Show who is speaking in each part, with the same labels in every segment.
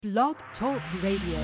Speaker 1: Blog Talk Radio.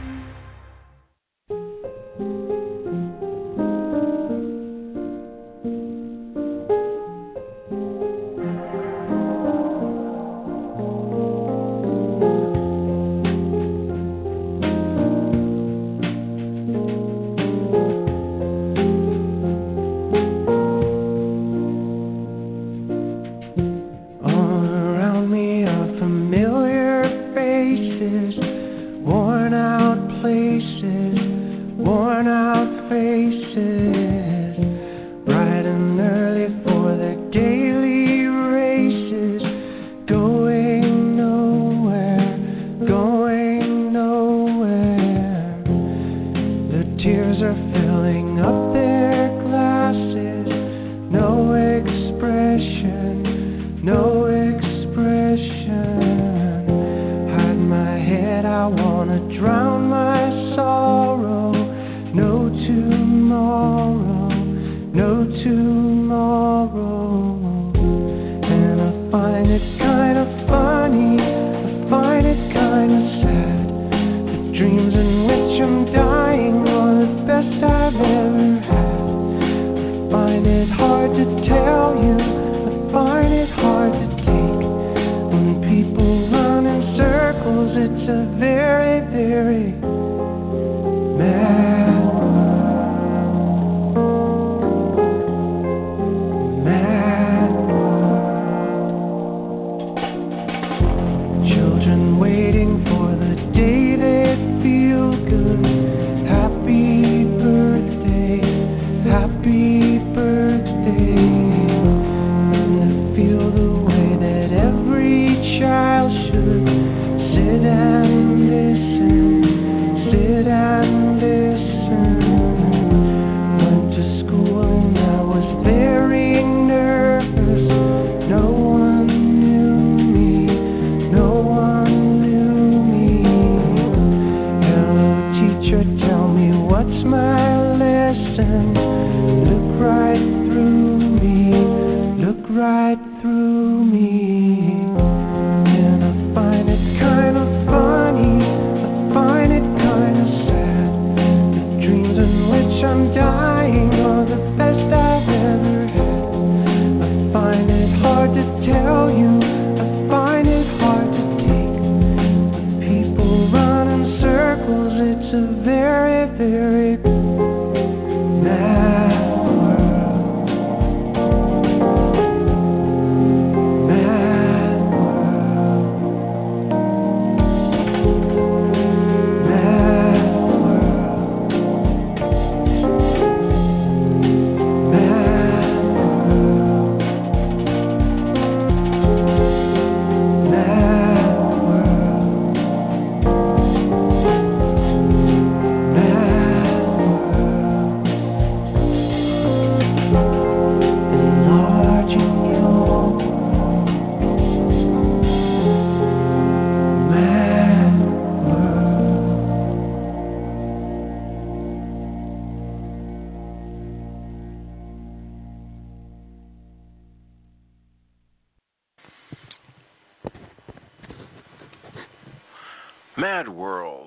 Speaker 2: Mad World.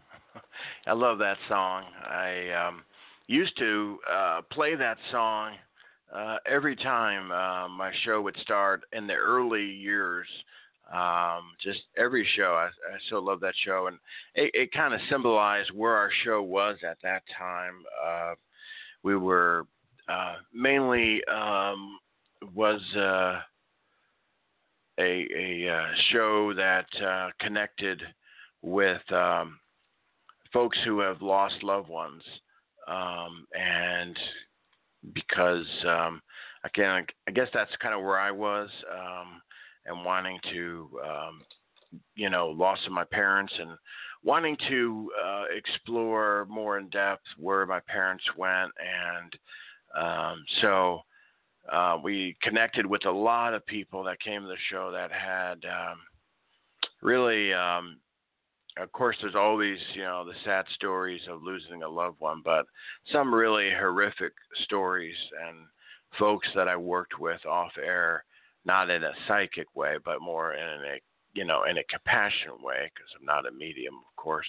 Speaker 2: I love that song. I used to play that song every time my show would start in the early years. Just every show. I so love that show. And it kind of symbolized where our show was at that time. We were mainly was a show that connected with folks who have lost loved ones, and because I guess that's kind of where I was, and wanting to, loss of my parents, and wanting to explore more in depth where my parents went, and so we connected with a lot of people that came to the show that had really. Of course, there's always, the sad stories of losing a loved one, but some really horrific stories and folks that I worked with off air, not in a psychic way, but more in a in a compassionate way, because I'm not a medium, of course.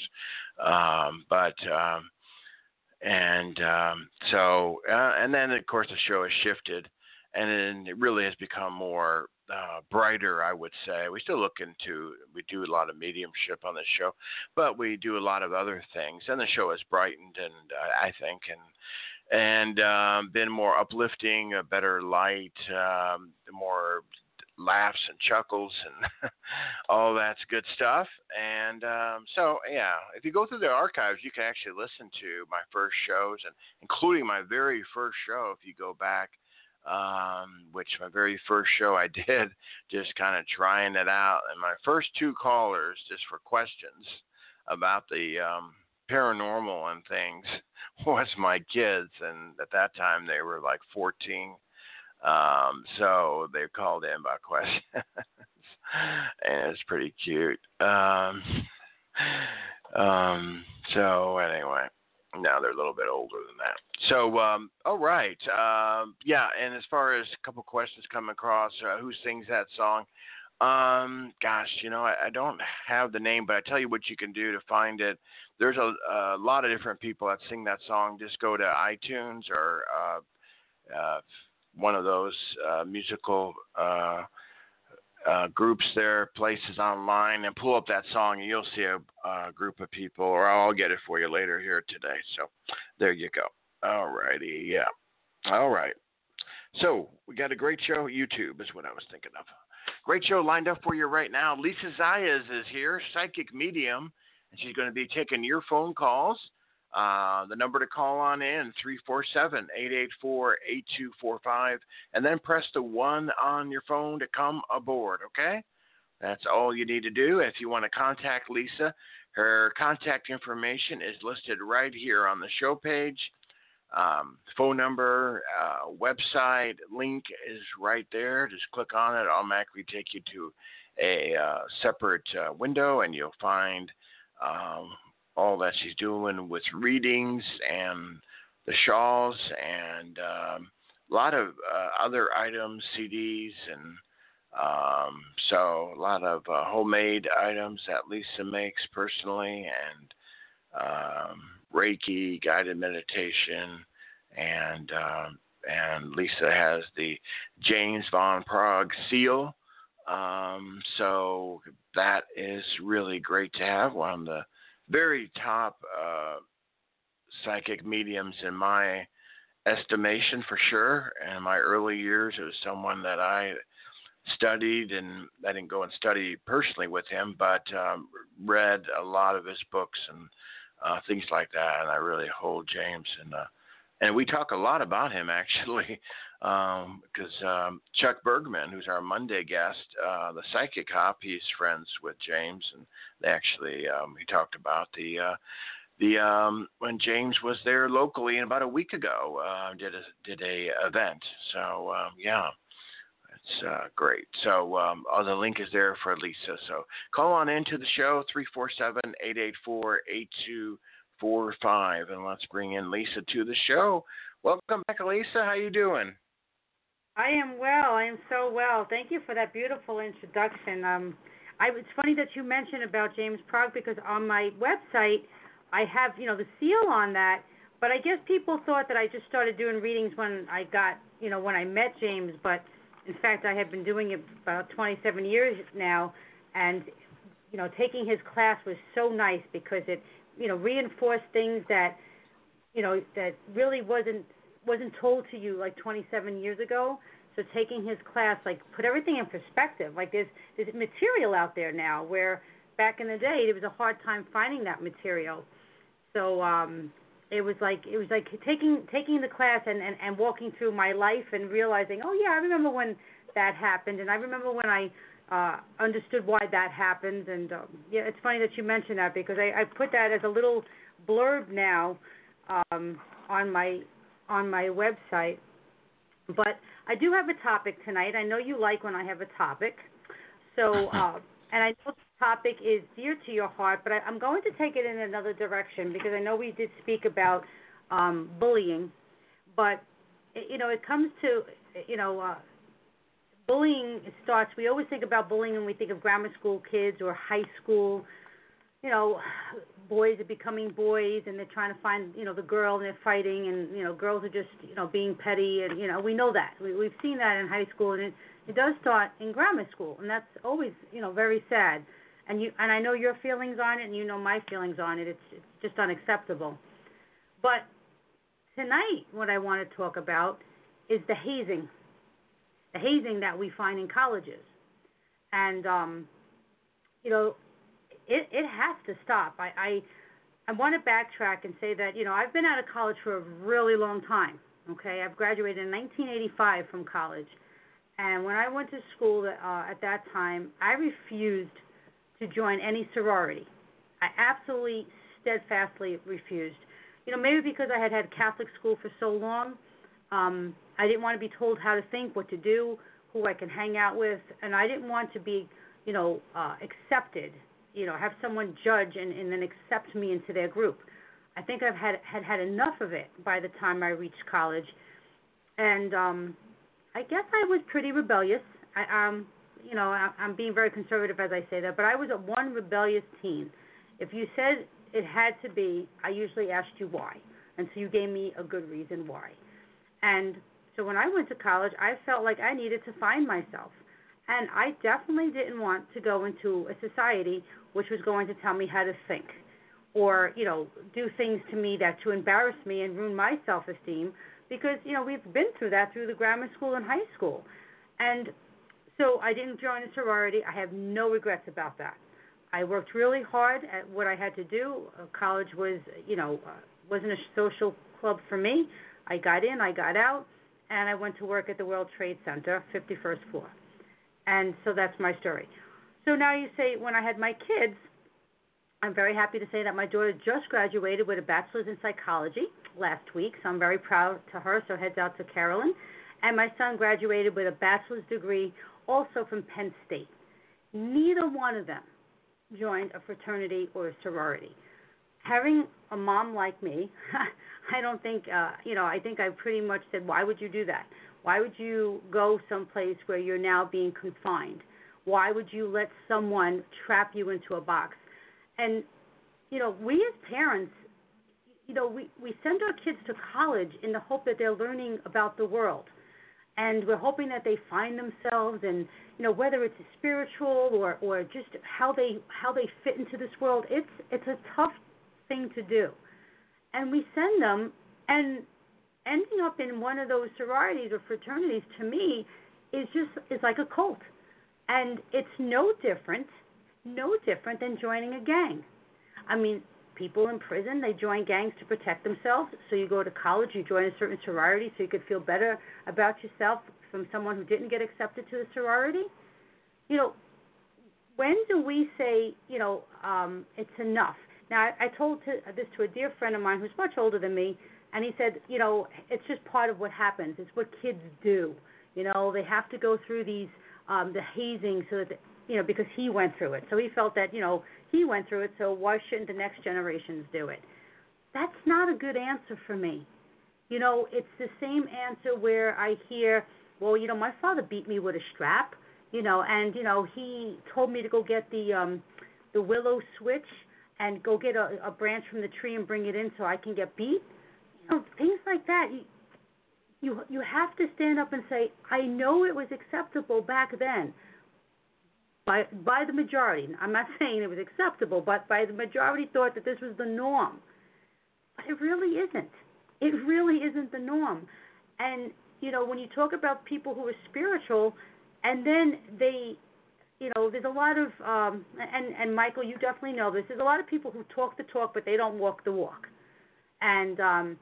Speaker 2: And then of course the show has shifted, and then it really has become more brighter, I would say. We still we do a lot of mediumship on the show, but we do a lot of other things, and the show has brightened, and I think, and been more uplifting, a better light, more laughs and chuckles and all that's good stuff. And so yeah, if you go through the archives, you can actually listen to my first shows, and including my very first show, if you go back, which my very first show I did just kind of trying it out, and my first 2 callers just for questions about the paranormal and things was my kids, and at that time they were like 14. So they called in about questions, and it's pretty cute. So anyway, now they're a little bit older than that. So, all right. Yeah, and as far as a couple questions come across, who sings that song? Gosh, I don't have the name, but I tell you what you can do to find it. There's a lot of different people that sing that song. Just go to iTunes or one of those musical groups there, places online, and pull up that song, and you'll see a group of people, or I'll get it for you later here today. So there you go. All righty, yeah. All right. So we got a great show. YouTube is what I was thinking of. Great show lined up for you right now. Lisa Zayas is here, psychic medium, and she's going to be taking your phone calls. The number to call on in, 347-884-8245, and then press the 1 on your phone to come aboard, okay? That's all you need to do. If you want to contact Lisa, her contact information is listed right here on the show page. Phone number, website, link is right there. Just click on it. It'll automatically take you to a separate window, and you'll find all that she's doing with readings and the shawls and a lot of other items, CDs, and so a lot of homemade items that Lisa makes personally, and Reiki, guided meditation, and Lisa has the James Van Praagh seal. So that is really great to have. One of the very top psychic mediums in my estimation, for sure. In my early years, it was someone that I studied, and I didn't go and study personally with him, but read a lot of his books and things like that. And I really hold James, and we talk a lot about him, actually, because Chuck Bergman, who's our Monday guest, the Psychic Hop, he's friends with James, and they actually he talked about the when James was there locally, and about a week ago did a event. So yeah, it's great. So the link is there for Lisa. So call on into the show, 347-884-8245, and let's bring in Lisa to the show. Welcome back, Lisa. How you doing?
Speaker 3: I am well. I am so well. Thank you for that beautiful introduction. It's funny that you mentioned about James Praagh, because on my website I have, the seal on that. But I guess people thought that I just started doing readings when I got, when I met James. But in fact, I have been doing it about 27 years now. And, taking his class was so nice, because it, reinforced things that, that really wasn't told to you like 27 years ago. So taking his class, put everything in perspective. There's material out there now where back in the day it was a hard time finding that material. So it was like taking the class and walking through my life and realizing, oh yeah, I remember when that happened, and I remember when I understood why that happened. And yeah, it's funny that you mentioned that, because I put that as a little blurb now on my website. But I do have a topic tonight. I know you like when I have a topic. So, and I know the topic is dear to your heart, but I'm going to take it in another direction, because I know we did speak about bullying. But, it comes to, bullying starts, we always think about bullying when we think of grammar school kids or high school. You know, boys are becoming boys and they're trying to find, you know, the girl and they're fighting, and, you know, girls are just, you know, being petty, and, you know, we know that. We've seen that in high school, and it does start in grammar school, and that's always, you know, very sad. And I know your feelings on it, and you know my feelings on it. It's just unacceptable. But tonight, what I want to talk about is the hazing that we find in colleges. And, you know, it has to stop. I want to backtrack and say that, you know, I've been out of college for a really long time, okay? I've graduated in 1985 from college. And when I went to school at that time, I refused to join any sorority. I absolutely, steadfastly refused. You know, maybe because I had Catholic school for so long, I didn't want to be told how to think, what to do, who I can hang out with, and I didn't want to be, you know, accepted, you know, have someone judge and then accept me into their group. I think I've had enough of it by the time I reached college, and I guess I was pretty rebellious. You know, I'm being very conservative as I say that, but I was one rebellious teen. If you said it had to be, I usually asked you why, and so you gave me a good reason why. And so when I went to college, I felt like I needed to find myself, and I definitely didn't want to go into a society which was going to tell me how to think, or, you know, do things to me to embarrass me and ruin my self-esteem, because, you know, we've been through that through the grammar school and high school. And so I didn't join a sorority. I have no regrets about that. I worked really hard at what I had to do. College was, you know, wasn't a social club for me. I got in, I got out, and I went to work at the World Trade Center, 51st floor. And so that's my story. So now you say, when I had my kids, I'm very happy to say that my daughter just graduated with a bachelor's in psychology last week, so I'm very proud to her, so heads out to Carolyn. And my son graduated with a bachelor's degree also from Penn State. Neither one of them joined a fraternity or a sorority. Having a mom like me, I don't think, you know, I think I pretty much said, why would you do that? Why would you go someplace where you're now being confined? Why would you let someone trap you into a box? And, you know, we as parents, you know, we send our kids to college in the hope that they're learning about the world. And we're hoping that they find themselves, and, you know, whether it's spiritual or just how they fit into this world, it's a tough thing to do. And we send them, and ending up in one of those sororities or fraternities, to me, is like a cult. And it's no different than joining a gang. I mean, people in prison, they join gangs to protect themselves. So you go to college, you join a certain sorority so you could feel better about yourself from someone who didn't get accepted to the sorority. You know, when do we say, you know, it's enough? Now, I told this to a dear friend of mine who's much older than me, and he said, you know, it's just part of what happens. It's what kids do. You know, they have to go through these, the hazing so that, you know, because he went through it. So he felt that, you know, he went through it, so why shouldn't the next generations do it? That's not a good answer for me. You know, it's the same answer where I hear, well, you know, my father beat me with a strap, you know, and, you know, he told me to go get the willow switch and go get a branch from the tree and bring it in so I can get beat. You know, things like that. You have to stand up and say, I know it was acceptable back then. By the majority. I'm not saying it was acceptable, but by the majority thought that this was the norm. But it really isn't. It really isn't the norm. And, you know, when you talk about people who are spiritual, and then they, you know, there's a lot of, and Michael, you definitely know this, there's a lot of people who talk the talk, but they don't walk the walk. And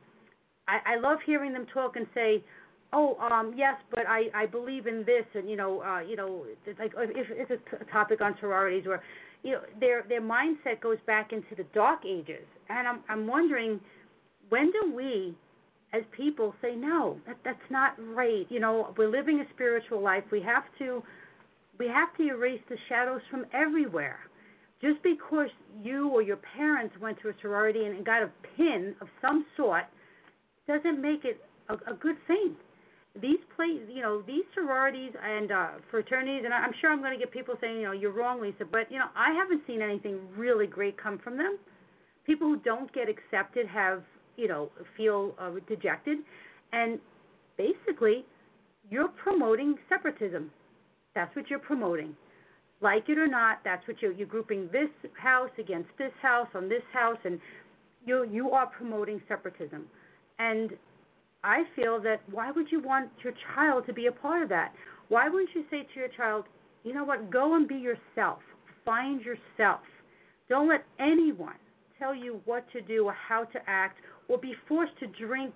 Speaker 3: I love hearing them talk and say, oh, yes, but I believe in this, and, you know, like if it's a topic on sororities, or, you know, their mindset goes back into the dark ages, and I'm wondering, when do we, as people, say no, that's not right? You know, we're living a spiritual life. We have to erase the shadows from everywhere. Just because you or your parents went to a sorority and got a pin of some sort doesn't make it a good thing. these sororities and fraternities, and I'm sure I'm going to get people saying, you're wrong, Lisa, but I haven't seen anything really great come from them. People who don't get accepted have, feel dejected, and basically, you're promoting separatism. That's what you're promoting. Like it or not, that's what you're grouping this house against this house on this house, and you are promoting separatism. And I feel that why would you want your child to be a part of that? Why wouldn't you say to your child, you know what, go and be yourself. Find yourself. Don't let anyone tell you what to do or how to act or be forced to drink,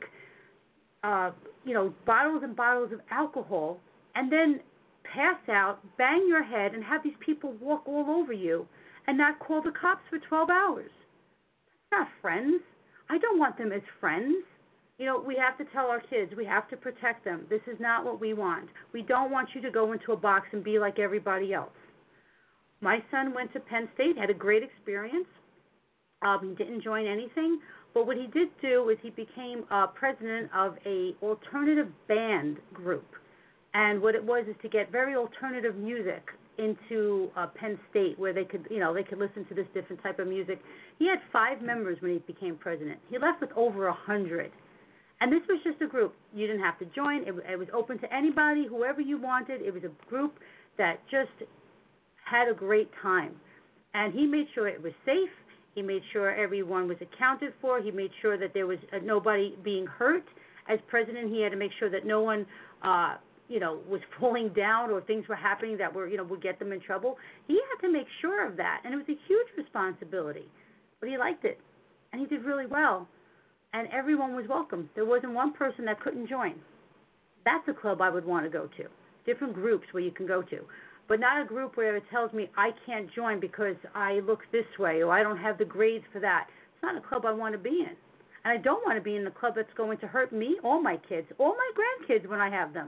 Speaker 3: bottles and bottles of alcohol and then pass out, bang your head, and have these people walk all over you and not call the cops for 12 hours. That's not friends. I don't want them as friends. We have to tell our kids, we have to protect them. This is not what we want. We don't want you to go into a box and be like everybody else. My son went to Penn State, had a great experience. He didn't join anything, but what he did do is he became president of a alternative band group. And what it was is to get very alternative music into Penn State, where they could listen to this different type of music. He had 5 members when he became president. He left with over 100. And this was just a group. You didn't have to join. It was open to anybody, whoever you wanted. It was a group that just had a great time. And he made sure it was safe. He made sure everyone was accounted for. He made sure that there was nobody being hurt. As president, he had to make sure that no one was falling down or things were happening that would get them in trouble. He had to make sure of that, and it was a huge responsibility. But he liked it, and he did really well, and everyone was welcome. There wasn't one person that couldn't join. That's a club I would want to go to. Different groups where you can go to, but not a group where it tells me I can't join because I look this way or I don't have the grades for that. It's not a club I want to be in, and I don't want to be in the club that's going to hurt me or my kids or my grandkids when I have them.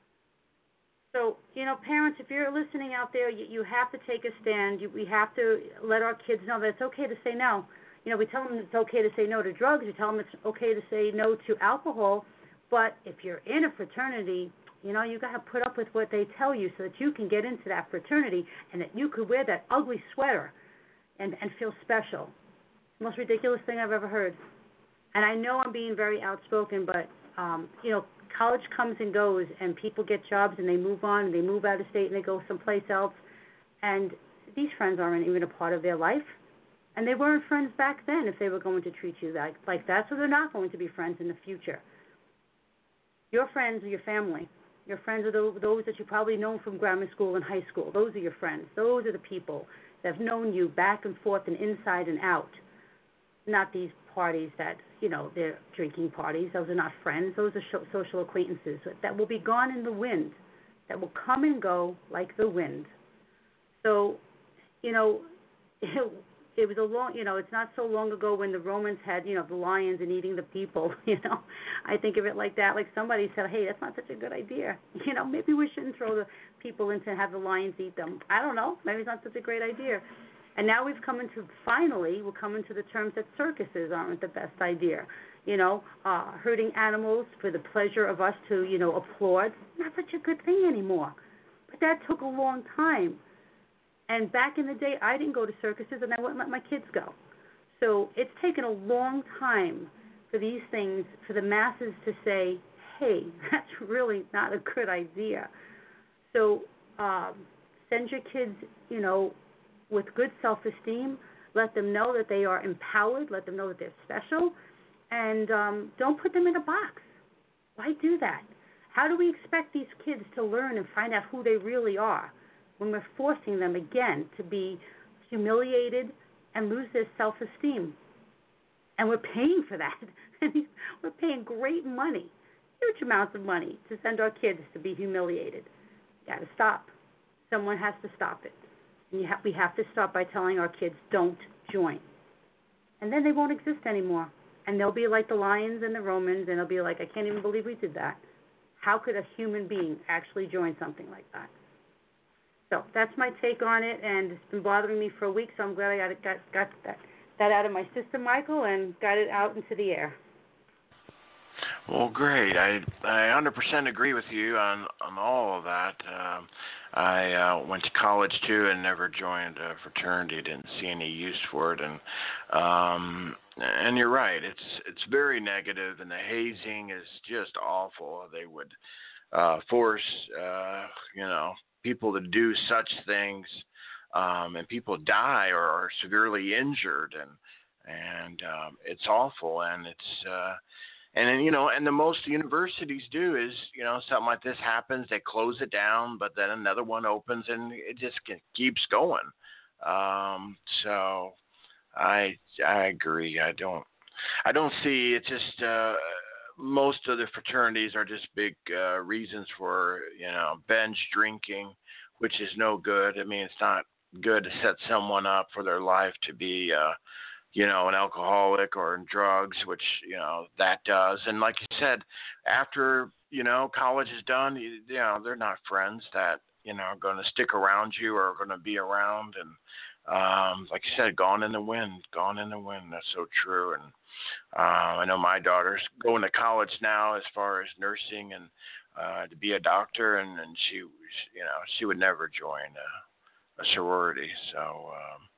Speaker 3: So, parents, if you're listening out there, you have to take a stand. We have to let our kids know that it's okay to say no. We tell them it's okay to say no to drugs. We tell them it's okay to say no to alcohol. But if you're in a fraternity, you got to put up with what they tell you so that you can get into that fraternity and that you could wear that ugly sweater and feel special. Most ridiculous thing I've ever heard. And I know I'm being very outspoken, but, college comes and goes, and people get jobs, and they move on, and they move out of state, and they go someplace else. And these friends aren't even a part of their life. And they weren't friends back then if they were going to treat you like that, so they're not going to be friends in the future. Your friends are your family. Your friends are those that you probably know from grammar school and high school. Those are your friends. Those are the people that have known you back and forth and inside and out, not these parties that, they're drinking parties. Those are not friends. Those are social acquaintances that will be gone in the wind, that will come and go like the wind. So, it was it's not so long ago when the Romans had, the lions and eating the people, I think of it like that. Like somebody said, hey, that's not such a good idea. Maybe we shouldn't throw the people in to have the lions eat them. I don't know. Maybe it's not such a great idea. And now we're coming to the terms that circuses aren't the best idea. Hurting animals for the pleasure of us to, applaud, not such a good thing anymore. But that took a long time. And back in the day, I didn't go to circuses, and I wouldn't let my kids go. So it's taken a long time for these things, for the masses to say, hey, that's really not a good idea. So send your kids, with good self-esteem. Let them know that they are empowered. Let them know that they're special. And don't put them in a box. Why do that? How do we expect these kids to learn and find out who they really are when we're forcing them, again, to be humiliated and lose their self-esteem? And we're paying for that. We're paying great money, huge amounts of money, to send our kids to be humiliated. Got to stop. Someone has to stop it. And we have to start by telling our kids, don't join. And then they won't exist anymore. And they'll be like the lions and the Romans, and they'll be like, I can't even believe we did that. How could a human being actually join something like that? So that's my take on it, and it's been bothering me for a week, so I'm glad I got that out of my system, Michael, and got it out into the air.
Speaker 2: Well, great. I 100% agree with you on all of that. I went to college too and never joined a fraternity. Didn't see any use for it, and you're right. It's very negative, and the hazing is just awful. They would force people to do such things, and people die or are severely injured, and it's awful, and it's. And the most universities do is, something like this happens, they close it down, but then another one opens, and it just keeps going. So I agree. I don't see it's just most of the fraternities are just big reasons for binge drinking, which is no good. I mean, it's not good to set someone up for their life to be an alcoholic or in drugs, which, that does. And like you said, after, college is done, they're not friends that, are going to stick around you or are going to be around. And like you said, gone in the wind. That's so true. And I know my daughter's going to college now as far as nursing and to be a doctor. And she would never join a sorority. So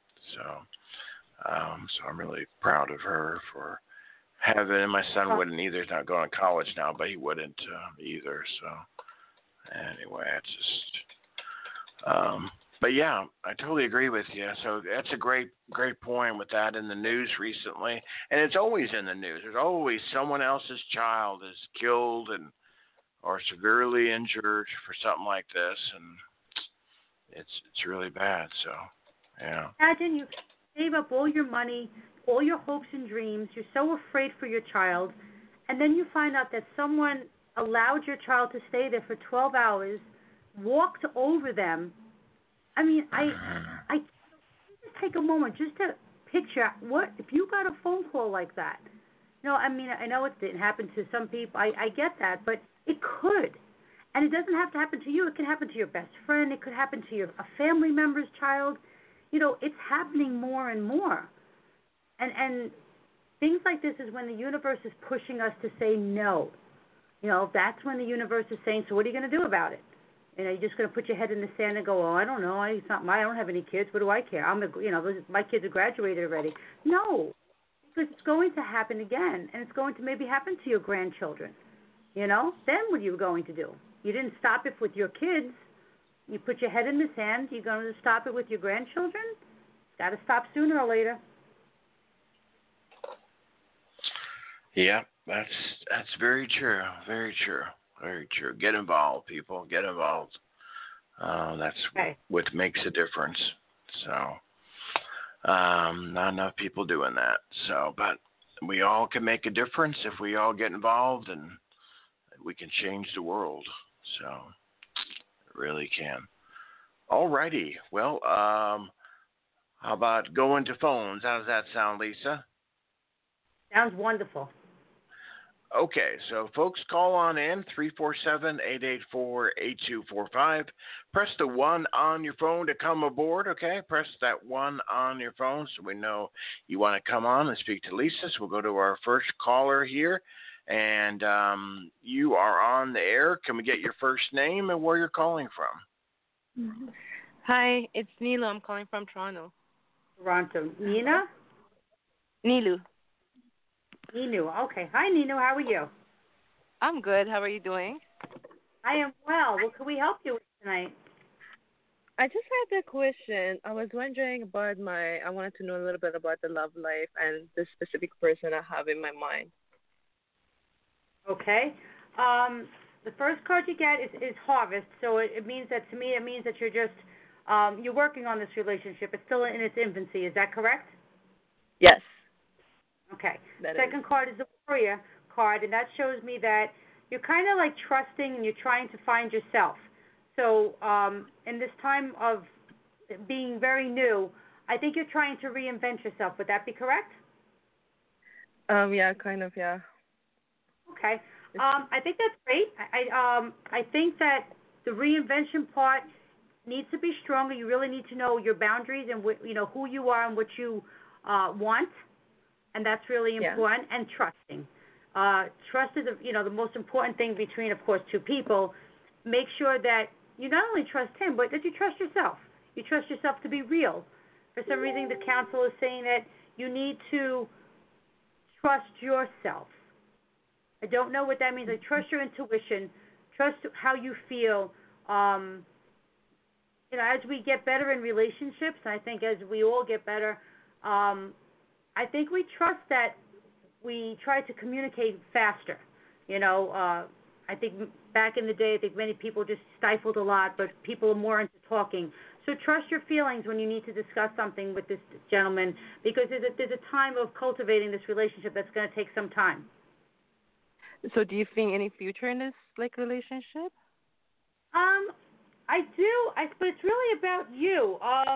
Speaker 2: I'm really proud of her for having, and my son wouldn't either. He's not going to college now, but he wouldn't either. So anyway, it's just, but yeah, I totally agree with you. So that's a great point with that in the news recently. And it's always in the news. There's always someone else's child is killed or severely injured for something like this. And it's really bad. So, yeah.
Speaker 3: Imagine you save up all your money, all your hopes and dreams. You're so afraid for your child, and then you find out that someone allowed your child to stay there for 12 hours, walked over them. I mean, I just take a moment just to picture what if you got a phone call like that. I mean, I know it didn't happen to some people. I get that, but it could. And it doesn't have to happen to you. It can happen to your best friend. It could happen to a family member's child. It's happening more and more. And things like this is when the universe is pushing us to say no. That's when the universe is saying, so what are you going to do about it? You're just going to put your head in the sand and go, oh, I don't know. I don't have any kids. What do I care? My kids have graduated already. No, because it's going to happen again, and it's going to maybe happen to your grandchildren. Then what are you going to do? You didn't stop it with your kids. You put your head in the sand. You're going to stop it with your grandchildren? It's got to stop sooner or later.
Speaker 2: Yeah, that's very true. Very true. Very true. Get involved, people. Get involved. That's what makes a difference. So, not enough people doing that. So, but we all can make a difference if we all get involved, and we can change the world. So, it really can. All righty. Well, how about going to phones? How does that sound, Lisa?
Speaker 3: Sounds wonderful.
Speaker 2: Okay, so folks, call on in, 347-884-8245. Press the 1 on your phone to come aboard, okay? Press that 1 on your phone so we know you want to come on and speak to Lisa. So we'll go to our first caller here, and you are on the air. Can we get your first name and where you're calling from?
Speaker 4: Hi, it's Nilu. I'm calling from Toronto.
Speaker 3: Toronto. Nina?
Speaker 4: Nilu.
Speaker 3: Ninu. Okay. Hi, Ninu. How are you?
Speaker 4: I'm good. How are you doing?
Speaker 3: I am well. What can we help you with tonight?
Speaker 4: I just had a question. I was wondering about I wanted to know a little bit about the love life and the specific person I have in my mind.
Speaker 3: Okay. The first card you get is Harvest. So it means that, to me, it means that you're just, you're working on this relationship. It's still in its infancy. Is that correct?
Speaker 4: Yes.
Speaker 3: Okay. Second card is the Warrior card, and that shows me that you're kind of like trusting and you're trying to find yourself. So in this time of being very new, I think you're trying to reinvent yourself. Would that be correct?
Speaker 4: Yeah, kind of, yeah.
Speaker 3: Okay. I think that's great. I think that the reinvention part needs to be stronger. You really need to know your boundaries and who you are and what you want. And that's really important, and trusting. Trust is, the most important thing between, of course, two people. Make sure that you not only trust him, but that you trust yourself. You trust yourself to be real. For some reason, the counsel is saying that you need to trust yourself. I don't know what that means. Like, trust your intuition. Trust how you feel. As we get better in relationships, I think as we all get better, I think we trust that we try to communicate faster. I think back in the day, I think many people just stifled a lot, but people are more into talking. So trust your feelings when you need to discuss something with this gentleman, because there's a time of cultivating this relationship that's going to take some time.
Speaker 4: So do you think any future in this relationship?
Speaker 3: I do. But it's really about you.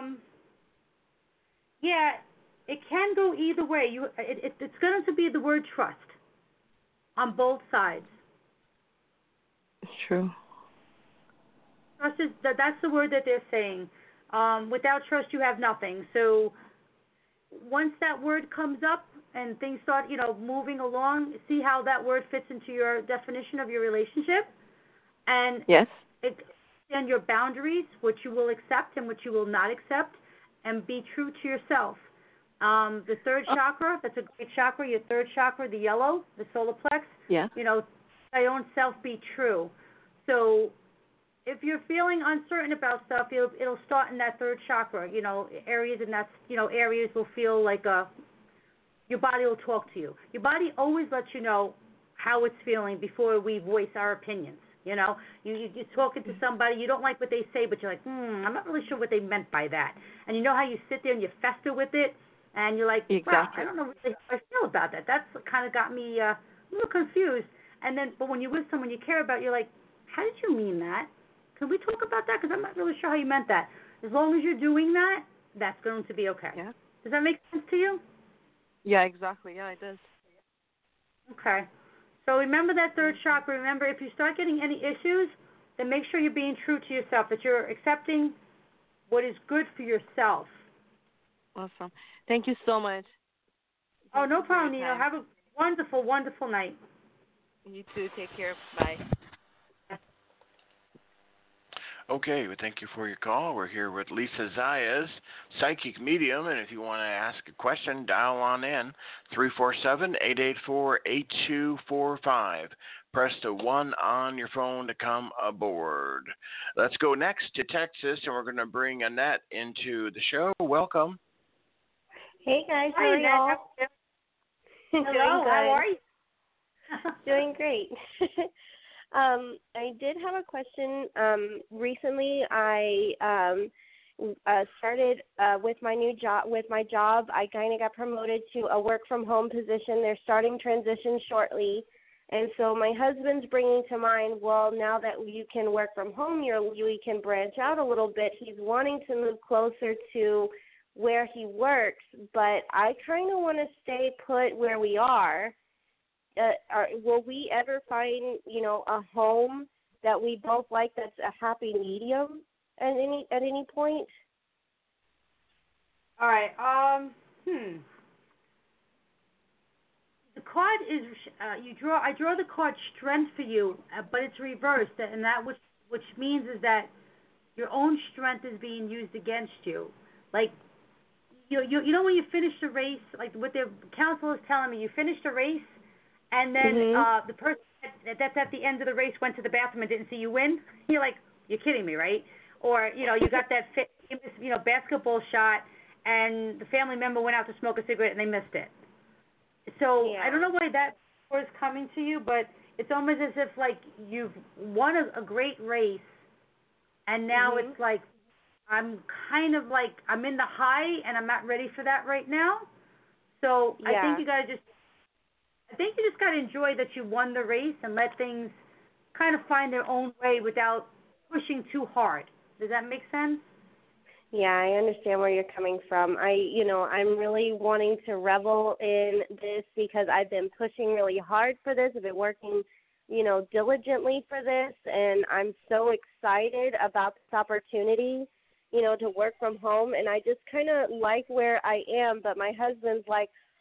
Speaker 3: Yeah, it can go either way. It's going to be the word trust on both sides.
Speaker 4: It's true.
Speaker 3: Trust that's the word that they're saying. Without trust, you have nothing. So once that word comes up and things start, moving along, see how that word fits into your definition of your relationship, and
Speaker 4: yes,
Speaker 3: extend your boundaries, what you will accept and what you will not accept, and be true to yourself. The third chakra, that's a great chakra. Your third chakra, the yellow, the solar plex.
Speaker 4: Yeah.
Speaker 3: Thy own self, be true. So if you're feeling uncertain about stuff, it'll start in that third chakra. Areas in that, areas will feel like your body will talk to you. Your body always lets you know how it's feeling before we voice our opinions. You're talking to somebody, you don't like what they say, but you're like, I'm not really sure what they meant by that. And you know how you sit there and you fester with it, and you're like,
Speaker 4: exactly.
Speaker 3: Wow, I don't know really how I feel about that. That's what kind of got me a little confused. But when you're with someone you care about, you're like, how did you mean that? Can we talk about that? Because I'm not really sure how you meant that. As long as you're doing that, that's going to be okay.
Speaker 4: Yeah.
Speaker 3: Does that make sense to you?
Speaker 4: Yeah, exactly. Yeah, it does.
Speaker 3: Okay. So remember that third chakra. Remember, if you start getting any issues, then make sure you're being true to yourself, that you're accepting what is good for yourself.
Speaker 4: Awesome. Thank you so much.
Speaker 3: Oh, no problem, Nina. Have a wonderful, wonderful night.
Speaker 4: You too. Take care. Bye.
Speaker 2: Okay, well, thank you for your call. We're here with Lisa Zayas, psychic medium, and if you want to ask a question, dial on in, 347-884-8245. Press the 1 on your phone to come aboard. Let's go next to Texas, and we're going to bring Annette into the show. Welcome.
Speaker 5: Hey, guys. How are
Speaker 3: y'all? Hello, how are you?
Speaker 5: Doing great. I did have a question. Recently, I started with my new job. With my job, I kind of got promoted to a work-from-home position. They're starting transition shortly, and so my husband's bringing to mind, well, now that you can work from home, you can branch out a little bit. He's wanting to move closer to where he works, but I kind of want to stay put where we are. Will we ever find, a home that we both like that's a happy medium at any point?
Speaker 3: All right. The card is I draw the card strength for you, but it's reversed, and that which means is that your own strength is being used against you. Like you when you finish the race, like what the counsel is telling me, you finished a race. And then the person that's at the end of the race went to the bathroom and didn't see you win. You're like, you're kidding me, right? Or, you got that famous, basketball shot, and the family member went out to smoke a cigarette and they missed it. So I don't know why that was coming to you, but it's almost as if, like, you've won a great race, and now it's like I'm kind of like I'm in the high, and I'm not ready for that right now. So I think you got to enjoy that you won the race and let things kind of find their own way without pushing too hard. Does that make sense?
Speaker 5: Yeah, I understand where you're coming from. I'm really wanting to revel in this because I've been pushing really hard for this. I've been working, diligently for this, and I'm so excited about this opportunity, to work from home. And I just kind of like where I am, but my husband's like,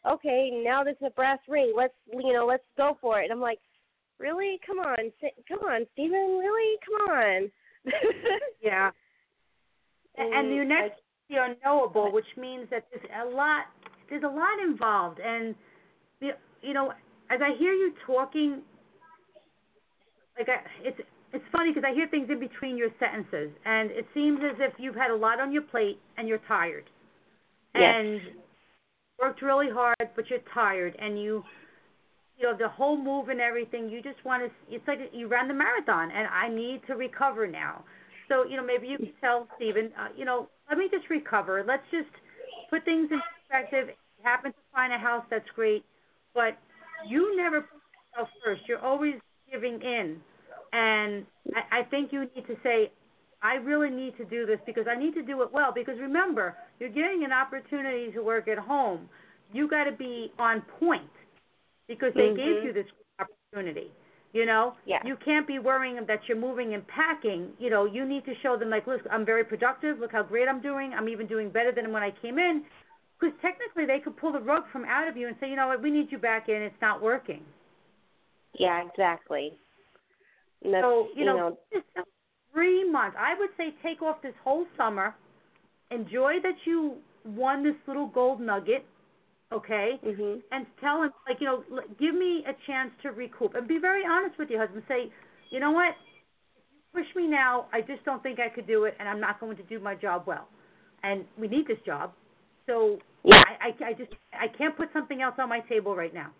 Speaker 5: okay, now this is a brass ring. Let's go for it. And I'm like, really? Come on, Stephen. Really? Come on.
Speaker 3: Yeah. And your next are knowable, which means that there's a lot involved. And you know, as I hear you talking, like it's funny because I hear things in between your sentences, and it seems as if you've had a lot on your plate and you're tired.
Speaker 5: Yes.
Speaker 3: And worked really hard, but you're tired, and you know, the whole move and everything, you just want to, it's like you ran the marathon, and I need to recover now. So, you know, maybe you can tell Stephen, you know, let me just recover. Let's just put things in perspective. You happen to find a house, that's great, but you never put yourself first. You're always giving in. And I think you need to say, I really need to do this because I need to do it well. Because remember, you're getting an opportunity to work at home. You got to be on point because they gave you this opportunity. You know, you can't be worrying that you're moving and packing. You know, you need to show them, like, look, I'm very productive. Look how great I'm doing. I'm even doing better than when I came in. Because technically they could pull the rug from out of you and say, you know what, we need you back in. It's not working.
Speaker 5: Yeah, exactly.
Speaker 3: So, you know, 3 months. I would say take off this whole summer. Enjoy that you won this little gold nugget. Okay, and tell him, like, you know, give me a chance to recoup. And be very honest with your husband. Say, you know what, if you push me now, I just don't think I could do it, and I'm not going to do my job well. And we need this job. So I can't put something else on my table right now.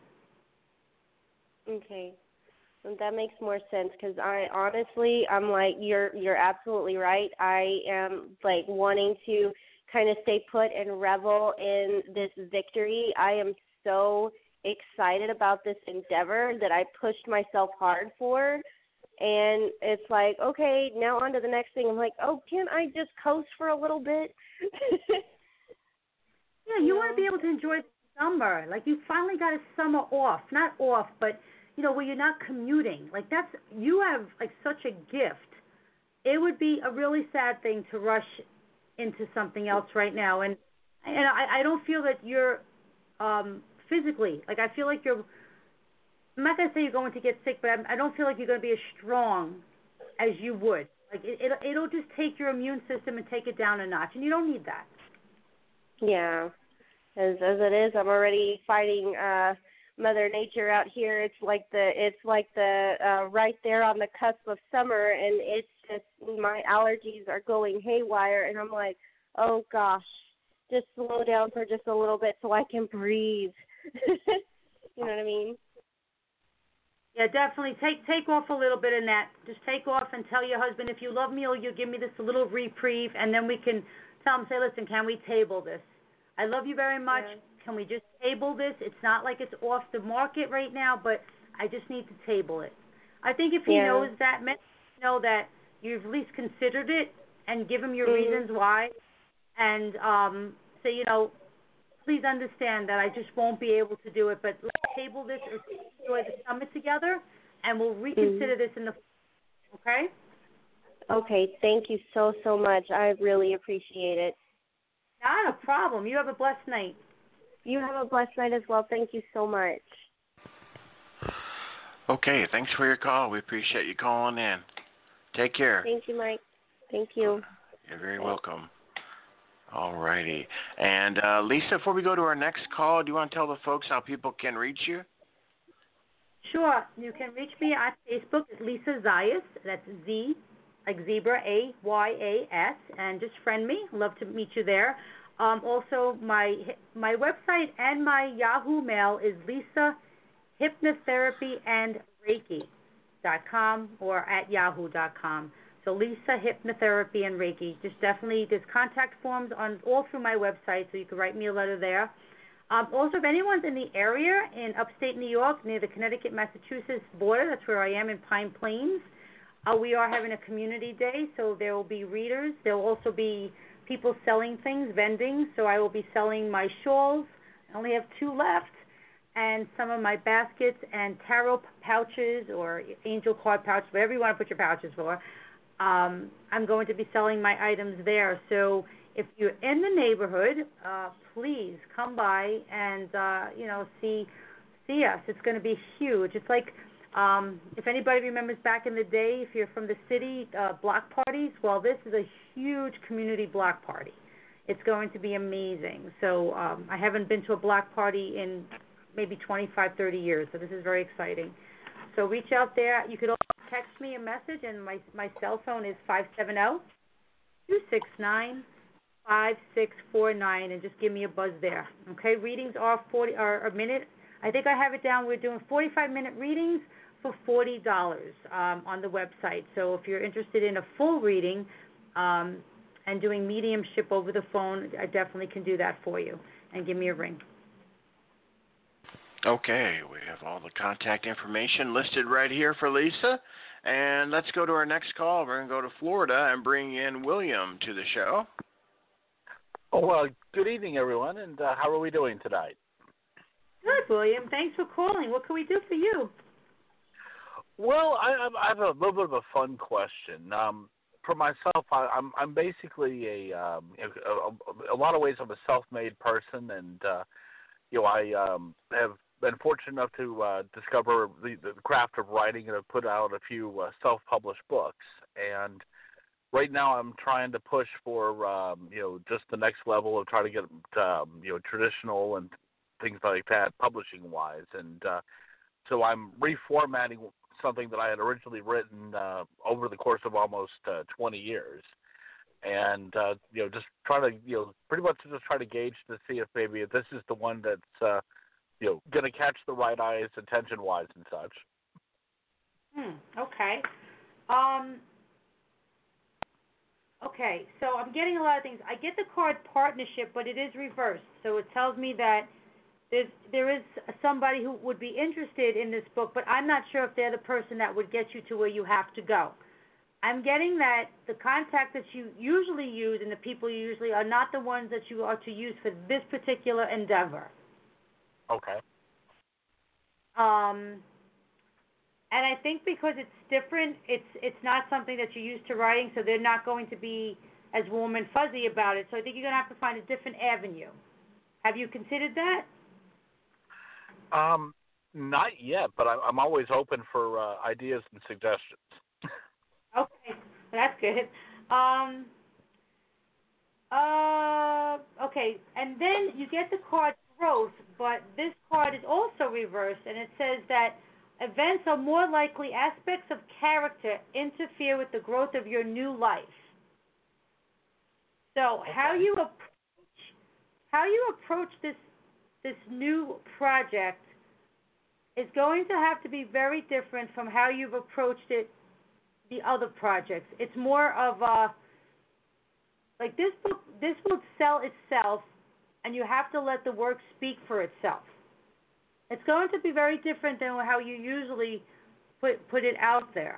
Speaker 5: Okay. Well, that makes more sense because I'm like, you're absolutely right. I am, like, wanting to kind of stay put and revel in this victory. I am so excited about this endeavor that I pushed myself hard for. And it's like, okay, now on to the next thing. I'm like, oh, can't I just coast for a little bit?
Speaker 3: Yeah, you want to be able to enjoy the summer. Like, you finally got a summer off. Not off, but, you know, where you're not commuting. Like, you have, like, such a gift. It would be a really sad thing to rush into something else right now, and I don't feel that you're physically, like, I feel like I'm not gonna say you're going to get sick, but I don't feel like you're gonna be as strong as you would. Like, it'll just take your immune system and take it down a notch, and you don't need that.
Speaker 5: Yeah, as it is, I'm already fighting Mother Nature out here. It's like the right there on the cusp of summer, and it's just my allergies are going haywire, and I'm like, oh gosh, just slow down for just a little bit so I can breathe. You know what I mean?
Speaker 3: Yeah, definitely take off a little bit in that. Just take off and tell your husband, if you love me, or you give me this a little reprieve, and then we can tell him, say, listen, can we table this? I love you very much. Yeah. Can we just table this? It's not like it's off the market right now, but I just need to table it. I think if he knows that, know that you've at least considered it, and give him your reasons why, and say, you know, please understand that I just won't be able to do it, but let's table this or enjoy the summit together, and we'll reconsider this in the fall, okay?
Speaker 5: Okay, thank you so much. I really appreciate it.
Speaker 3: Not a problem. You have a blessed night.
Speaker 5: You have a blessed night as well. Thank you so much.
Speaker 2: Okay, thanks for your call. We appreciate you calling in. Take care.
Speaker 5: Thank you, Mike. Thank you.
Speaker 2: You're very welcome. All righty. And Lisa, before we go to our next call, do you want to tell the folks how people can reach you?
Speaker 3: Sure. You can reach me on Facebook at Lisa Zayas. That's Z, like zebra, AYAS, and just friend me. Love to meet you there. Also, my website and my Yahoo mail is LisaHypnotherapyandReiki.com or at yahoo.com. So Lisa Hypnotherapy and Reiki. Just definitely, there's contact forms on all through my website, so you can write me a letter there. Also, if anyone's in the area in upstate New York, near the Connecticut-Massachusetts border, that's where I am in Pine Plains, we are having a community day, so there will be readers. There will also be people selling things, vending, so I will be selling my shawls. I only have 2 left, and some of my baskets and tarot pouches or angel card pouches, whatever you want to put your pouches for. I'm going to be selling my items there. So if you're in the neighborhood, please come by and see us. It's going to be huge. It's like if anybody remembers back in the day, if you're from the city, block parties. Well, this is a huge community block party. It's going to be amazing. So I haven't been to a block party in maybe 25, 30 years. So this is very exciting. So reach out there. You could also text me a message, and my cell phone is 570-269-5649, and just give me a buzz there. Okay, readings are a minute. I think I have it down. We're doing 45-minute readings for $40 on the website. So if you're interested in a full reading and doing mediumship over the phone, I definitely can do that for you. And give me a ring.
Speaker 2: Okay, we have all the contact information listed right here for Lisa. And let's go to our next call. We're going to go to Florida and bring in William to the show.
Speaker 6: Oh, well, good evening, everyone, and how are we doing tonight?
Speaker 3: Good, William. Thanks for calling. What can we do for you?
Speaker 6: Well, I have a little bit of a fun question. For myself, I'm basically a lot of ways I'm a self-made person, and I have been fortunate enough to discover the craft of writing and have put out a few self-published books. And right now, I'm trying to push for just the next level of trying to get traditional and things like that, publishing-wise. And so I'm reformatting something that I had originally written over the course of almost 20 years. And, just trying to, pretty much just try to gauge to see if maybe if this is the one that's, going to catch the right eyes attention-wise and such.
Speaker 3: Okay. Okay, so I'm getting a lot of things. I get the card partnership, but it is reversed. So it tells me that there is somebody who would be interested in this book, but I'm not sure if they're the person that would get you to where you have to go. I'm getting that the contact that you usually use and the people you usually are not the ones that you are to use for this particular endeavor.
Speaker 6: Okay.
Speaker 3: And I think because it's different, it's not something that you're used to writing, so they're not going to be as warm and fuzzy about it. So I think you're going to have to find a different avenue. Have you considered that?
Speaker 6: Not yet, but I'm always open for ideas and suggestions.
Speaker 3: Okay, that's good. Okay, and then you get the card growth, but this card is also reversed, and it says that events are more likely aspects of character interfere with the growth of your new life. So
Speaker 6: okay.
Speaker 3: how you approach this new project is going to have to be very different from how you've approached it the other projects. It's more of like this will sell itself, and you have to let the work speak for itself. It's going to be very different than how you usually put it out there.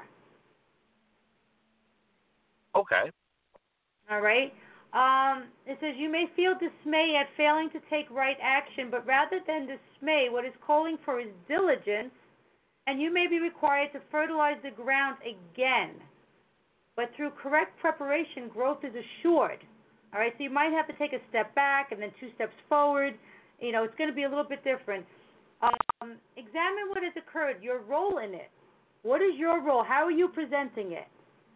Speaker 6: Okay.
Speaker 3: All right. It says you may feel dismay at failing to take right action, but rather than dismay, what is calling for is diligence, and you may be required to fertilize the ground again. But through correct preparation, growth is assured. All right, so you might have to take a step back and then 2 steps forward. It's going to be a little bit different. Examine what has occurred, your role in it. What is your role? How are you presenting it?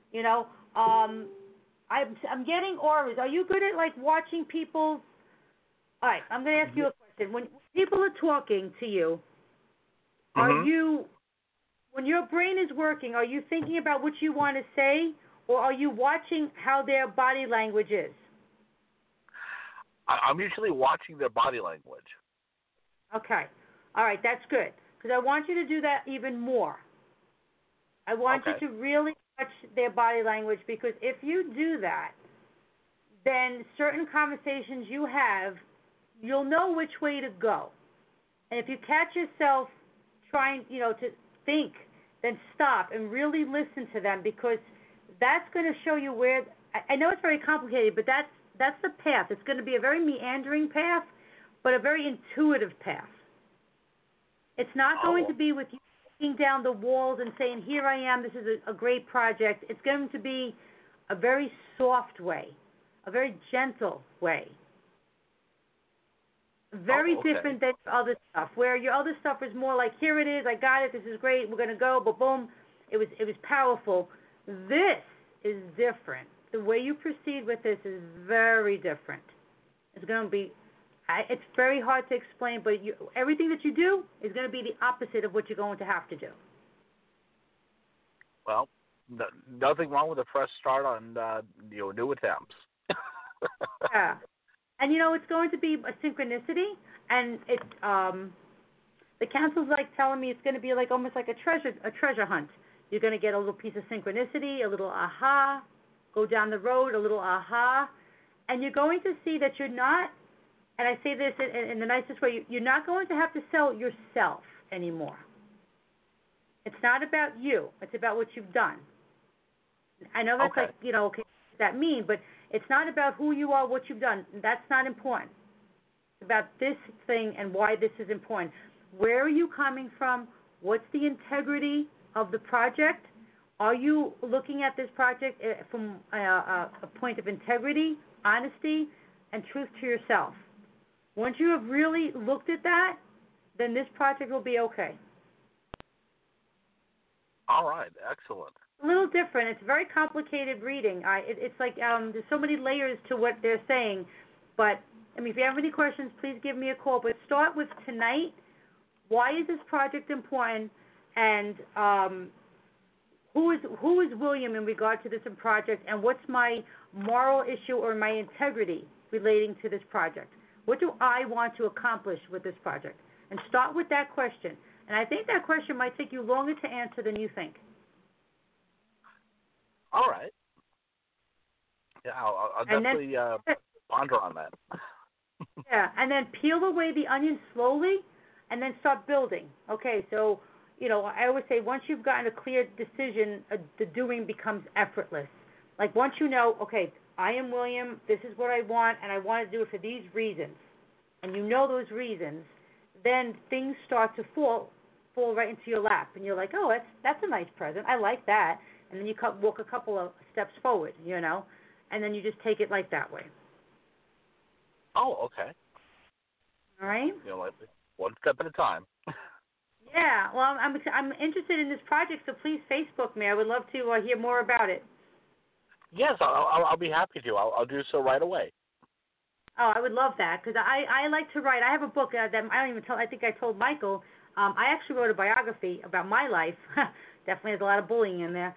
Speaker 3: I'm getting auras. Are you good at watching people? All right, I'm going to ask you a question. When people are talking to you, are you, when your brain is working, are you thinking about what you want to say, or are you watching how their body language is?
Speaker 6: I'm usually watching their body language.
Speaker 3: Okay. All right, that's good, because I want you to do that even more. I want you to really watch their body language, because if you do that, then certain conversations you have, you'll know which way to go. And if you catch yourself trying, to think, then stop and really listen to them, because that's going to show you where. I know it's very complicated, but that's the path. It's going to be a very meandering path, but a very intuitive path. It's not going to be with you looking down the walls and saying, here I am, this is a great project. It's going to be a very soft way, a very gentle way. Very
Speaker 6: okay.
Speaker 3: different than your other stuff, where your other stuff is more like, here it is, I got it, this is great, we're gonna go, but boom, it was powerful. This is different. The way you proceed with this is very different. It's gonna be, it's very hard to explain, but everything that you do is gonna be the opposite of what you're going to have to do.
Speaker 6: Well, nothing wrong with a fresh start on new attempts.
Speaker 3: Yeah. And it's going to be a synchronicity, and the council's like telling me it's going to be like almost like a treasure hunt. You're going to get a little piece of synchronicity, a little aha, go down the road, a little aha, and you're going to see that you're not, and I say this in the nicest way, you're not going to have to sell yourself anymore. It's not about you. It's about what you've done. I know that's okay, what does that mean? But it's not about who you are, what you've done. That's not important. It's about this thing and why this is important. Where are you coming from? What's the integrity of the project? Are you looking at this project from a point of integrity, honesty, and truth to yourself? Once you have really looked at that, then this project will be okay.
Speaker 6: All right, excellent.
Speaker 3: A little different. It's a very complicated reading. It's like there's so many layers to what they're saying. But, if you have any questions, please give me a call. But start with tonight. Why is this project important? And who is William in regard to this project? And what's my moral issue or my integrity relating to this project? What do I want to accomplish with this project? And start with that question. And I think that question might take you longer to answer than you think.
Speaker 6: All right. Yeah, I'll definitely ponder on that.
Speaker 3: Yeah, and then peel away the onion slowly, and then start building. Okay, so, I always say once you've gotten a clear decision, the doing becomes effortless. Like once you know, okay, I am William, this is what I want, and I want to do it for these reasons, and you know those reasons, then things start to fall right into your lap, and you're like, oh, that's a nice present. I like that. And then you walk a couple of steps forward, and then you just take it like that way.
Speaker 6: Oh, okay.
Speaker 3: All right.
Speaker 6: Like one step at a time.
Speaker 3: Yeah. Well, I'm interested in this project, so please Facebook me. I would love to hear more about it.
Speaker 6: Yes, I'll be happy to. I'll do so right away.
Speaker 3: Oh, I would love that because I like to write. I have a book that I don't even tell. I think I told Michael. I actually wrote a biography about my life. Definitely has a lot of bullying in there.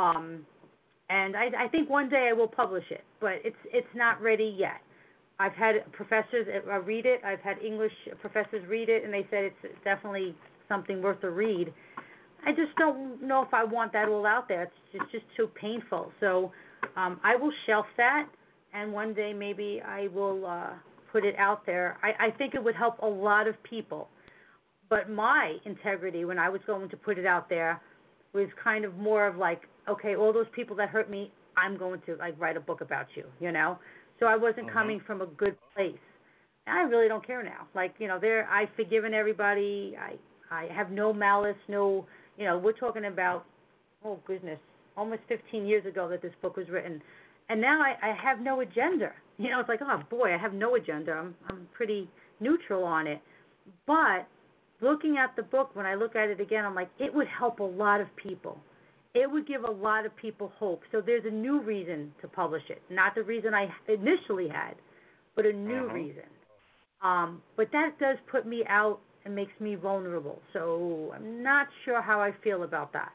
Speaker 3: And I think one day I will publish it, but it's not ready yet. I've had professors read it. I've had English professors read it, and they said it's definitely something worth a read. I just don't know if I want that all out there. It's just too painful. So I will shelf that, and one day maybe I will put it out there. I think it would help a lot of people. But my integrity when I was going to put it out there was kind of more of like, okay, all those people that hurt me, I'm going to write a book about you, So I wasn't coming from a good place. And I really don't care now. I've forgiven everybody. I have no malice, no, we're talking about, oh goodness, almost 15 years ago that this book was written. And now I have no agenda. It's like, oh boy, I have no agenda. I'm pretty neutral on it. But looking at the book, when I look at it again, I'm like, it would help a lot of people. It would give a lot of people hope. So there's a new reason to publish it. Not the reason I initially had, but a new reason. But that does put me out and makes me vulnerable. So I'm not sure how I feel about that.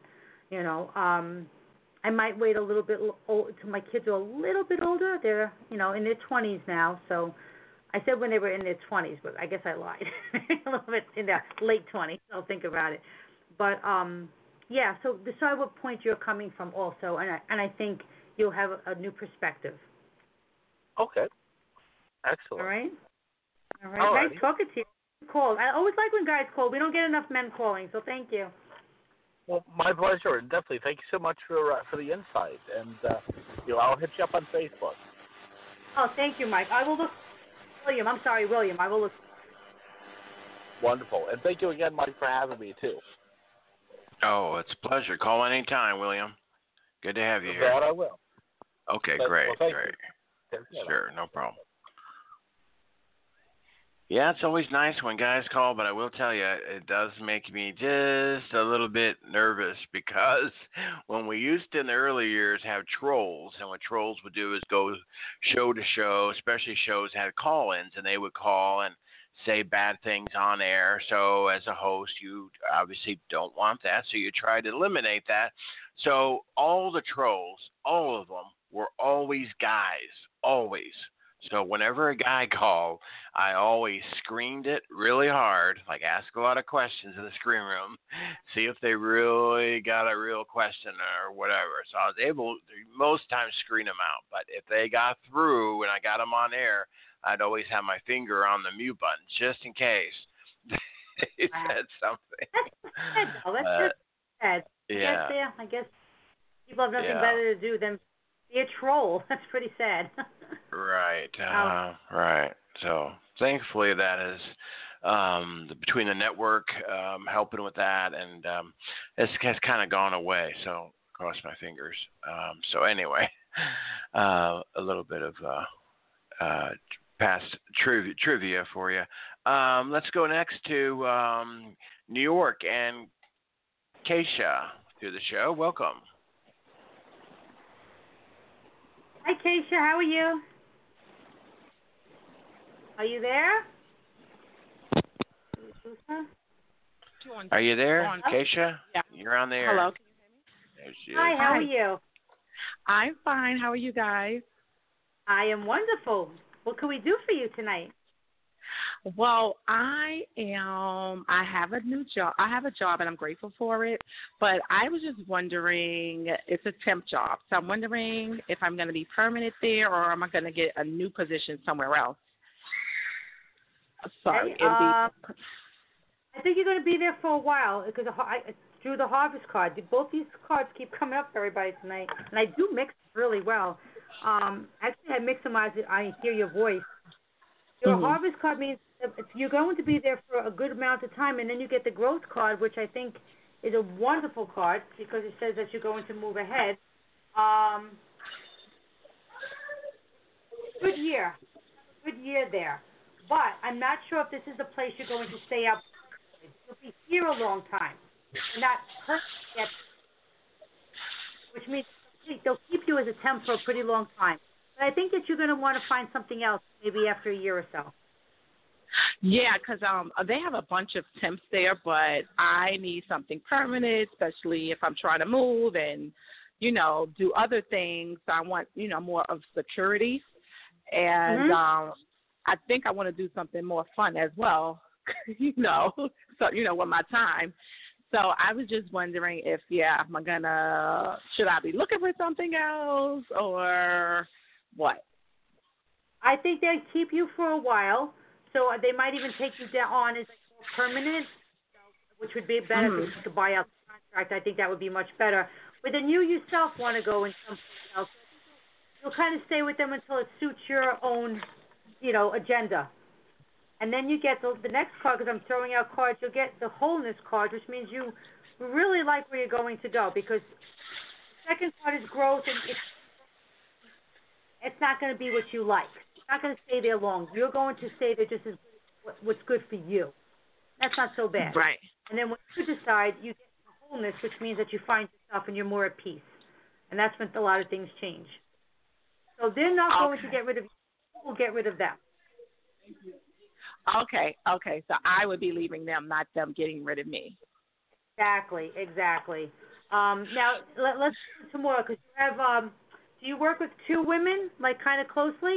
Speaker 3: I might wait a little bit till my kids are a little bit older. They're, in their 20s now. So I said when they were in their 20s, but I guess I lied. A little bit in their late 20s. I'll think about it. But, yeah, so decide what point you're coming from also, and I think you'll have a new perspective.
Speaker 6: Okay. Excellent.
Speaker 3: All right? All right. Nice talking to you. Call. I always like when guys call. We don't get enough men calling, so thank you.
Speaker 6: Well, my pleasure, and definitely thank you so much for the insight. And I'll hit you up on Facebook.
Speaker 3: Oh, thank you, Mike. I will look. William. I will look.
Speaker 6: Wonderful, and thank you again, Mike, for having me too.
Speaker 2: Oh, it's a pleasure. Call anytime, William. Good to have you here.
Speaker 6: That I will.
Speaker 2: Okay, great.
Speaker 6: Well, thank you.
Speaker 2: Sure, no problem. Yeah, it's always nice when guys call, but I will tell you, it does make me just a little bit nervous because when we used to in the early years have trolls, and what trolls would do is go show to show, especially shows had call-ins, and they would call and say bad things on air. So as a host, you obviously don't want that, so you try to eliminate that. So all the trolls, all of them, were always guys, always. So whenever a guy called, I always screened it really hard, like ask a lot of questions in the screen room, see if they really got a real question or whatever. So I was able to most times screen them out. But if they got through and I got them on air, I'd always have my finger on the mute button just in case they said something.
Speaker 3: That's just sad.
Speaker 2: Yeah.
Speaker 3: I guess people have nothing better to do than be a troll. That's pretty sad.
Speaker 2: Right. Right. So thankfully that is between the network helping with that, and it has kind of gone away. So cross my fingers. So anyway, a little bit of past trivia for you. Let's go next to New York and Keisha to the show. Welcome.
Speaker 3: Hi, Keisha. How are you? Are you there?
Speaker 2: Are you there, Keisha?
Speaker 7: Yeah.
Speaker 2: You're on the air.
Speaker 7: Hello.
Speaker 2: There she is.
Speaker 3: Hi, how are you?
Speaker 7: I'm fine. How are you guys?
Speaker 3: I am wonderful. What can we do for you tonight?
Speaker 7: Well, I have a new job. I have a job and I'm grateful for it. But I was just wondering, it's a temp job. So I'm wondering if I'm going to be permanent there or am I going to get a new position somewhere else? Sorry.
Speaker 3: Okay, I think you're going to be there for a while because I drew the harvest card. Both these cards keep coming up for everybody tonight. And I do mix really well. Actually, I mix them as I hear your voice. Your harvest card means you're going to be there for a good amount of time, and then you get the growth card, which I think is a wonderful card because it says that you're going to move ahead. Good year there. But I'm not sure if this is the place you're going to stay up. You'll be here a long time. You're not perfect yet, which means they'll keep you as a temp for a pretty long time. But I think that you're going to want to find something else maybe after a year or so.
Speaker 7: Yeah, because they have a bunch of temps there, but I need something permanent, especially if I'm trying to move and, do other things. I want, more of security. And I think I want to do something more fun as well, with my time. So I was just wondering if, should I be looking for something else or what?
Speaker 3: I think they keep you for a while, so they might even take you on as permanent, which would be better if you could buy out the contract. I think that would be much better. But then you yourself want to go in someplace else. You'll kind of stay with them until it suits your own, agenda. And then you get the next card, because I'm throwing out cards, you'll get the wholeness card, which means you really like where you're going to go, because the second card is growth, and it's not going to be what you like. It's not going to stay there long. You're going to stay there just as what's good for you. That's not so bad.
Speaker 7: Right.
Speaker 3: And then when you decide, you get the wholeness, which means that you find yourself and you're more at peace. And that's when a lot of things change. So they're not going to get rid of you. We'll get rid of them.
Speaker 7: Okay. So I would be leaving them, not them getting rid of me.
Speaker 3: Exactly. Now, let's do some more, because you have, do you work with two women, like kind of closely?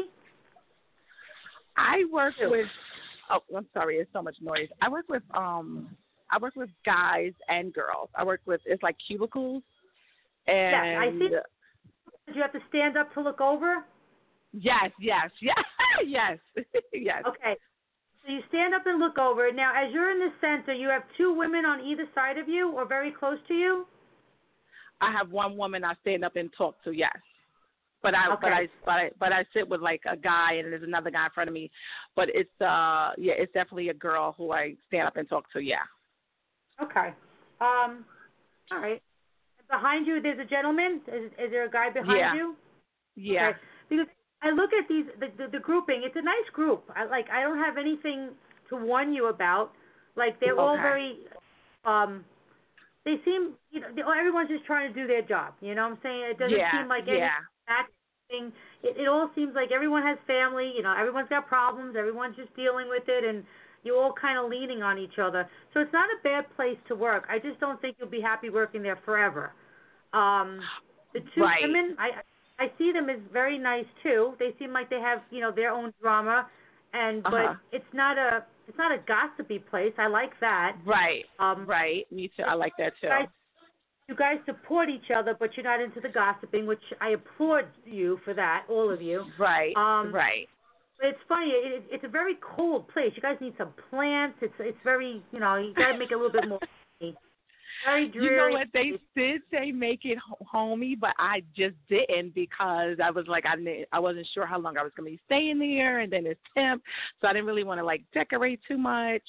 Speaker 7: I work with, I'm sorry, there's so much noise. I work with guys and girls. It's like cubicles. And
Speaker 3: yes, I think. Do you have to stand up to look over?
Speaker 7: Yes. yes.
Speaker 3: Okay. So you stand up and look over. Now, as you're in the center, you have two women on either side of you or very close to you?
Speaker 7: I have one woman I stand up and talk to, yes. But I sit with like a guy and there's another guy in front of me. But it's it's definitely a girl who I stand up and talk to, yeah.
Speaker 3: Okay. All right. Behind you, there's a gentleman. Is there a guy behind you?
Speaker 7: Yeah.
Speaker 3: Okay. Because I look at the grouping. It's a nice group. I don't have anything to warn you about. Like they're all very, they seem, everyone's just trying to do their job. You know what I'm saying? It doesn't seem like any thing. It all seems like everyone has family. Everyone's got problems. Everyone's just dealing with it, and you're all kind of leaning on each other. So it's not a bad place to work. I just don't think you'll be happy working there forever. The two women, I see them as very nice too. They seem like they have, their own drama, but it's not a gossipy place. I like that.
Speaker 7: Right. Right. Me too. I like that too.
Speaker 3: You guys support each other, but you're not into the gossiping, which I applaud you for that, all of you.
Speaker 7: Right. Right.
Speaker 3: But it's funny. It's a very cold place. You guys need some plants. It's very, you got to make it a little bit more very dreary.
Speaker 7: You know what? They did say make it homey, but I just didn't because I was like, I wasn't sure how long I was going to be staying there, and then it's temp, so I didn't really want to, decorate too much.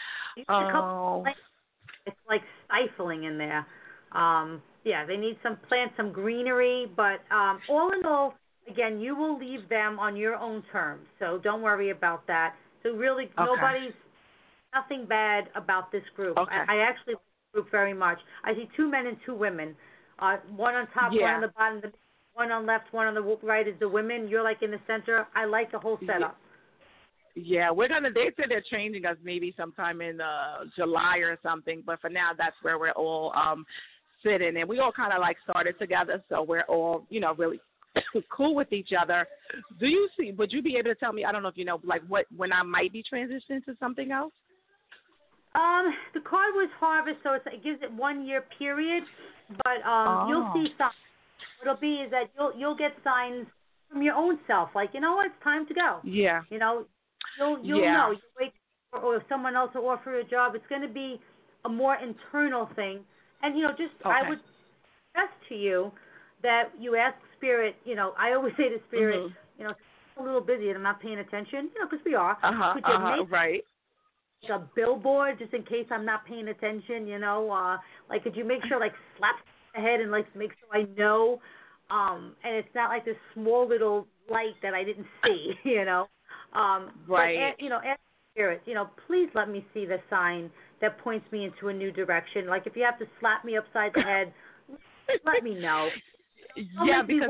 Speaker 3: It's like stifling in there. They need some plants, some greenery, but all in all, again, you will leave them on your own terms, so don't worry about that. So really, nothing bad about this group.
Speaker 7: Okay.
Speaker 3: I actually like the group very much. I see 2 men and 2 women. One on top, one on the bottom, one on left, one on the right is the women. You're in the center. I like the whole setup.
Speaker 7: Yeah, they said they're changing us maybe sometime in July or something, but for now, that's where we're all sitting, and we all kind of started together, so we're all, really cool with each other. Would you be able to tell me, I don't know if you know, when I might be transitioning to something else?
Speaker 3: The card was harvest, so it gives it 1 year period, but you'll see signs. What'll be is that you'll get signs from your own self, it's time to go.
Speaker 7: Yeah.
Speaker 3: You'll know. You wake up, or if someone else will offer you a job, it's going to be a more internal thing. And, I would suggest to you that you ask Spirit, I always say to Spirit, I'm a little busy and I'm not paying attention, because we are. Could you make
Speaker 7: right.
Speaker 3: a billboard just in case I'm not paying attention, could you make sure, slap the head and, make sure I know, and it's not this small little light that I didn't see,
Speaker 7: Right.
Speaker 3: But, ask Spirit, please let me see the sign that points me into a new direction. If you have to slap me upside the head, let me know.
Speaker 7: Because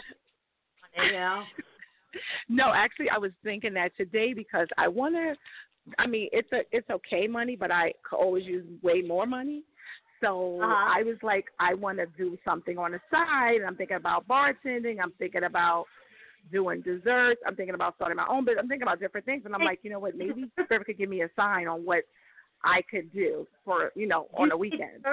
Speaker 7: No, actually, I was thinking that today because I want to. I mean, it's okay money, but I could always use way more money. So I was like, I want to do something on the side. I'm thinking about bartending. I'm thinking about doing desserts. I'm thinking about starting my own business. I'm thinking about different things. And I'm like, you know what, maybe Spirit could give me a sign on what I could do for, on the weekend.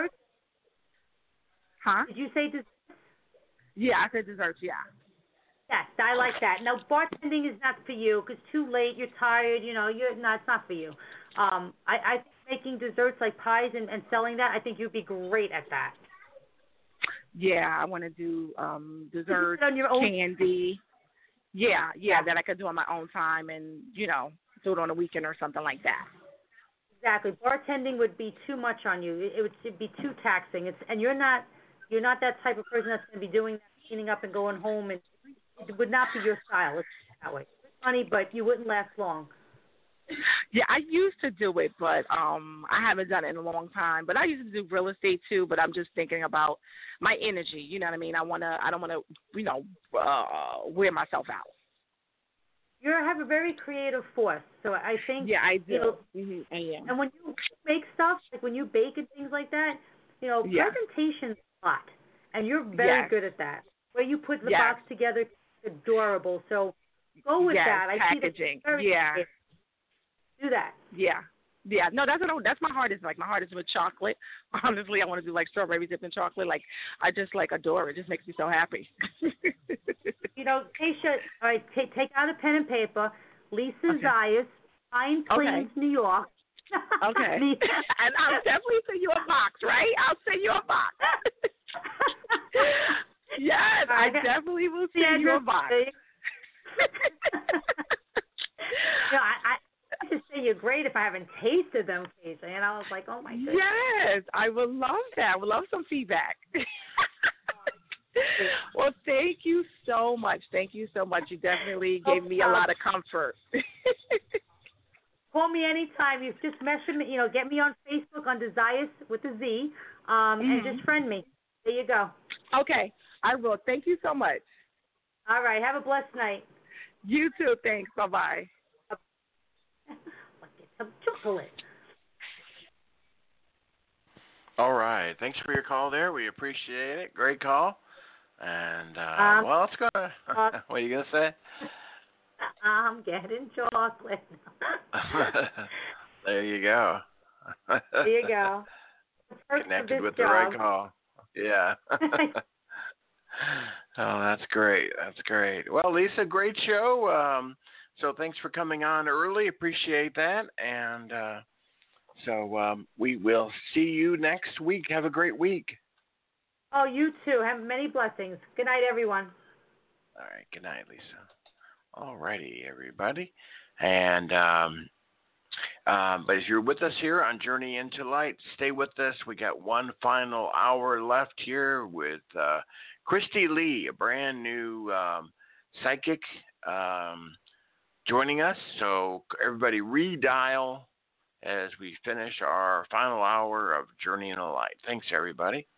Speaker 7: Huh?
Speaker 3: Did you say desserts?
Speaker 7: Yeah, I said desserts, yeah.
Speaker 3: Yes, I like that. Now, bartending is not for you because too late, you're tired, it's not for you. I think making desserts like pies and selling that, I think you'd be great at that.
Speaker 7: Yeah, I want to do desserts,
Speaker 3: on your own
Speaker 7: candy. Yeah, that I could do on my own time and, do it on a weekend or something like that.
Speaker 3: Exactly. Bartending would be too much on you. It would be too taxing. And you're not that type of person that's going to be doing that, cleaning up and going home, and it would not be your style. Let's put it that way. It's funny, but you wouldn't last long.
Speaker 7: Yeah, I used to do it, but I haven't done it in a long time. But I used to do real estate too. But I'm just thinking about my energy. You know what I mean? I don't want to, wear myself out.
Speaker 3: You have a very creative force, so I think.
Speaker 7: Yeah, I do. I am.
Speaker 3: And when you make stuff, like when you bake and things like that, presentation's a lot, and you're very good at that. Where you put the box together, it's adorable. So go with that. I
Speaker 7: packaging.
Speaker 3: See that very do that.
Speaker 7: Yeah. No, that's my heart is my heart is with chocolate. Honestly, I want to do strawberry dipped in chocolate. I just adore it. It just makes me so happy.
Speaker 3: Keisha, all right, take out a pen and paper. Lisa Zayas, Pine Plains, New York.
Speaker 7: Okay. And I'll definitely send you a box, right? I'll send you a box. Yes, I definitely will send you a box.
Speaker 3: I just say you're great if I haven't tasted them, Keisha. And I was like, oh my goodness.
Speaker 7: Yes, I would love that. I would love some feedback. Well, thank you so much. Thank you so much. You definitely gave me a lot of comfort. Of
Speaker 3: Call me anytime. You just message me. Get me on Facebook on Desires with a Z, and just friend me. There you go.
Speaker 7: Okay, I will. Thank you so much.
Speaker 3: All right. Have a blessed night.
Speaker 7: You too. Thanks. Bye-bye.
Speaker 3: Let's get some chocolate.
Speaker 2: All right. Thanks for your call there. We appreciate it. Great call. And, well, let's go. What are you going to say?
Speaker 3: I'm getting chocolate.
Speaker 2: There you go.
Speaker 3: There you go.
Speaker 2: Connected with the right call. Yeah. Oh, that's great. That's great. Well, Lisa, great show. So thanks for coming on early. Appreciate that. And so we will see you next week. Have a great week.
Speaker 3: Oh, you too. Have many blessings. Good night, everyone.
Speaker 2: All right. Good night, Lisa. All righty, everybody. And but if you're with us here on Journey into Light, stay with us. We got one final hour left here with Christy Lee, a brand new psychic, joining us. So everybody redial as we finish our final hour of Journey into Light. Thanks, everybody.